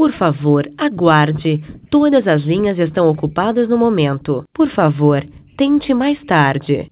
Por favor, aguarde. Todas as linhas estão ocupadas no momento. Por favor, tente mais tarde.